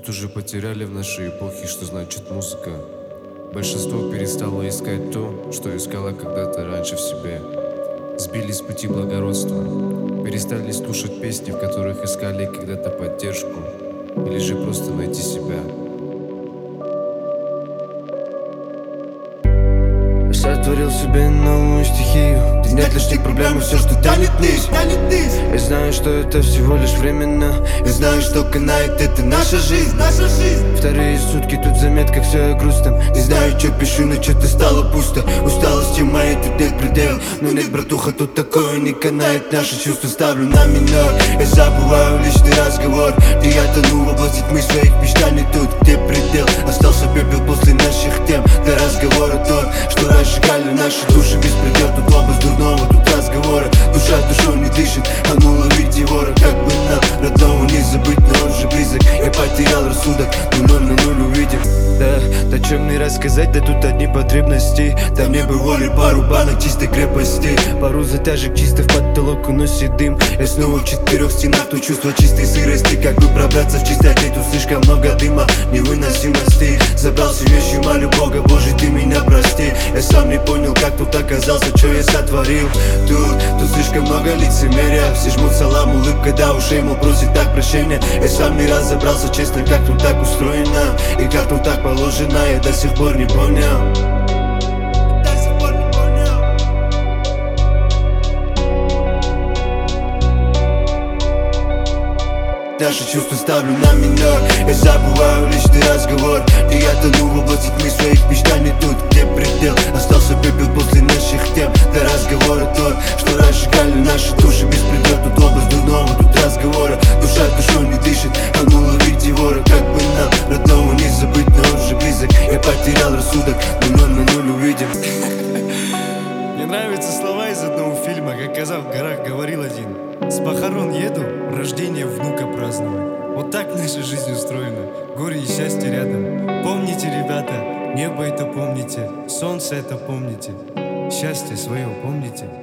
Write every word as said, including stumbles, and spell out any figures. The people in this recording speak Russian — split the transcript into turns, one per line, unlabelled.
Тут уже потеряли в нашей эпохе, что значит музыка. Большинство перестало искать то, что искало когда-то раньше в себе. Сбили с пути благородства. Перестали слушать песни, в которых искали когда-то поддержку. Или же просто найти себя.
Сотворил себе новую стихию, где нет лишних проблем и все, что тянет вниз. Я знаю, что это всего лишь временно. Я знаю, что канает, это наша жизнь. Наша жизнь. Вторые сутки тут заметка, все я грустным. Не знаю, что пишу, но что-то стало пусто. Усталости моей тут нет предел. Но нет, братуха, тут такое не канает. Наши чувства ставлю на минор. Я забываю личный разговор, где я тону в области тьмы своих мечтаний. Тут, где предел, остался пепел после наших тем. Для разговора тот, что разжигали наши души. Беспредел, тут область дурного, тут разговоры. Душа душой не дышит, а ну ловить его. Как бы нам родного не забыть, но он же близок. Я потерял рассудок, но ноль на ноль увидим. Да, да чем мне рассказать, да тут одни потребности. Там не бы воли, пару банок чистой крепости. Пару затяжек чисто в потолок уносит дым. Я снова в четырех стенах, то чувство чистой сырости. Как бы пробраться в чистоте, тут слишком много дыма, невыносимости. Забрал все вещи, молю Бога, Боже, ты меня прости. Я сам не понял, как тут оказался, что я сотворил. Тут, тут слишком много лицемерия. Все жмут салам, улыбка до ушей, мол, просит так прощения. Я сам не разобрался, честно, как тут так устроено и как тут так положено, я до сих пор не понял. Наши чувства ставлю на минор. Я забываю личный разговор, где я тону в области тьмы своих мечтаний. Тут, где предел, остался пепел после наших тем. Для разговора тот, что разжигали наши души. Беспредел, тут область дурного, тут разговора. Душа душой не дышит, а ну ловить его. Как бы нам родного не забыть, но он же близок. Я потерял рассудок, но ноль на ноль увидим.
Мне нравятся слова из одного фильма, как казак в горах говорил один: с похорон еду, рождение внука праздновать. Вот так наша жизнь устроена, горе и счастье рядом. Помните, ребята, небо это помните, солнце это помните, счастье свое помните.